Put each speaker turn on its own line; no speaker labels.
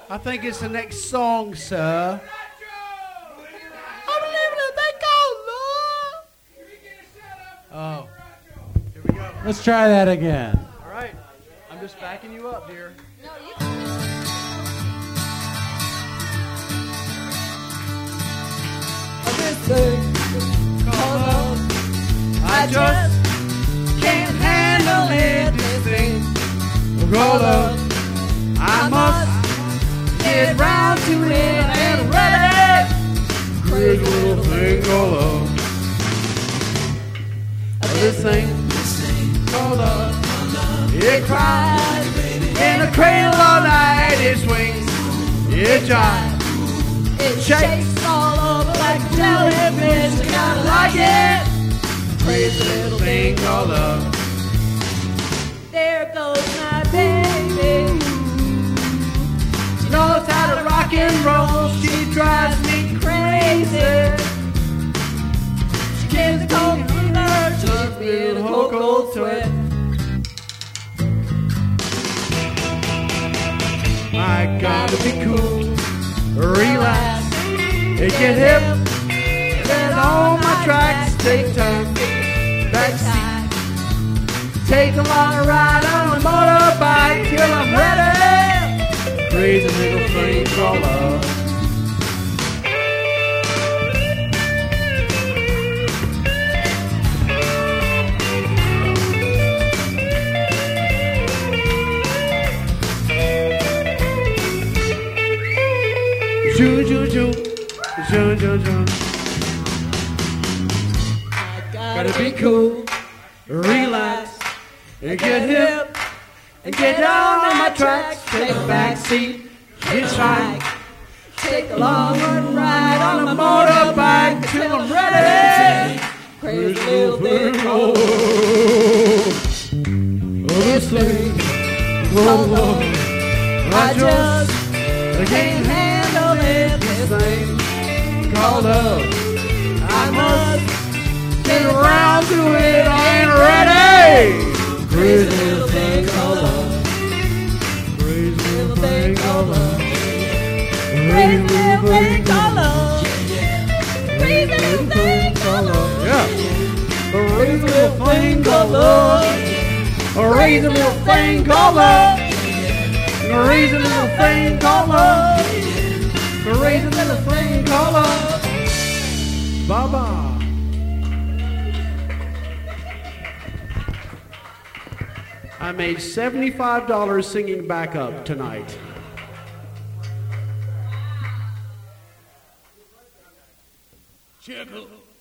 I think it's the next song, sir. Oh, here we go.
Let's try that again.
All right, I'm just backing you up, dear.
This thing called love,
I just can't handle it. This thing called love, I must get round to it and ready. Crazy little thing called love. This thing called love, it cries in a cradle all night. It swings, it jives, it shakes all over like a jellyfish. I kinda like it. Crazy little thing called love.
there goes my baby.
She knows how to rock and roll. She drives me crazy. She gives me cold fever, turns me in a cold, cold sweat. I gotta be cool, relax, and get hip. Get on my tracks, take turns, backseat. Take a long ride on a motorbike till I'm ready. Crazy little thing called love. Joo, joo, joo. Joo, joo, joo. Gotta be cool, relax, and get hip, and get down on my tracks. Take a back seat, hitchhike, take a long ride on a motorbike till I'm ready. Crazy little thing called this thing called love. I just can't handle it. This thing called love. I must get around to it. I ain't ready. Crazy little thing called love. Crazy little thing called love. Crazy little thing called love. Crazy little thing called love. Yeah. A crazy little thing called love. A crazy little thing called love. A crazy little thing called love. A crazy little thing called love. Bye-bye. I made $75 singing backup tonight. Check